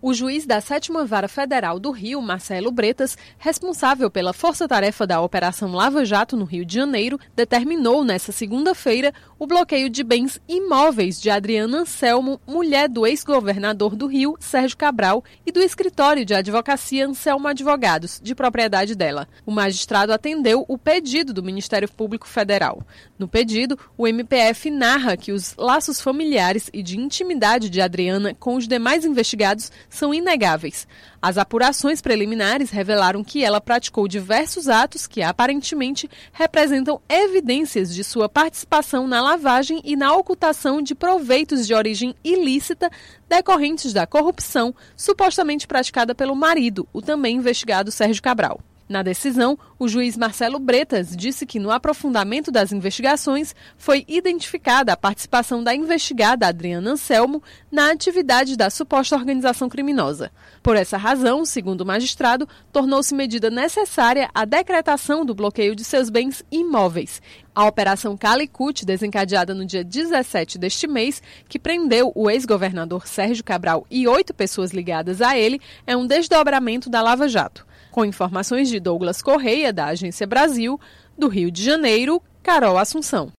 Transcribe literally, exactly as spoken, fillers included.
O juiz da sétima Vara Federal do Rio, Marcelo Bretas, responsável pela força-tarefa da Operação Lava Jato no Rio de Janeiro, determinou nesta segunda-feira o bloqueio de bens imóveis de Adriana Anselmo, mulher do ex-governador do Rio, Sérgio Cabral, e do escritório de advocacia Anselmo Advogados, de propriedade dela. O magistrado atendeu o pedido do Ministério Público Federal. No pedido, o M P F narra que os laços familiares e de intimidade de Adriana com os demais investigados são inegáveis. As apurações preliminares revelaram que ela praticou diversos atos que aparentemente representam evidências de sua participação na lavagem e na ocultação de proveitos de origem ilícita decorrentes da corrupção supostamente praticada pelo marido, o também investigado Sérgio Cabral. Na decisão, o juiz Marcelo Bretas disse que no aprofundamento das investigações foi identificada a participação da investigada Adriana Anselmo na atividade da suposta organização criminosa. Por essa razão, segundo o magistrado, tornou-se medida necessária a decretação do bloqueio de seus bens imóveis. A Operação Calicut, desencadeada no dia dezessete deste mês, que prendeu o ex-governador Sérgio Cabral e oito pessoas ligadas a ele, é um desdobramento da Lava Jato. Com informações de Douglas Correia, da Agência Brasil, do Rio de Janeiro, Carol Assunção.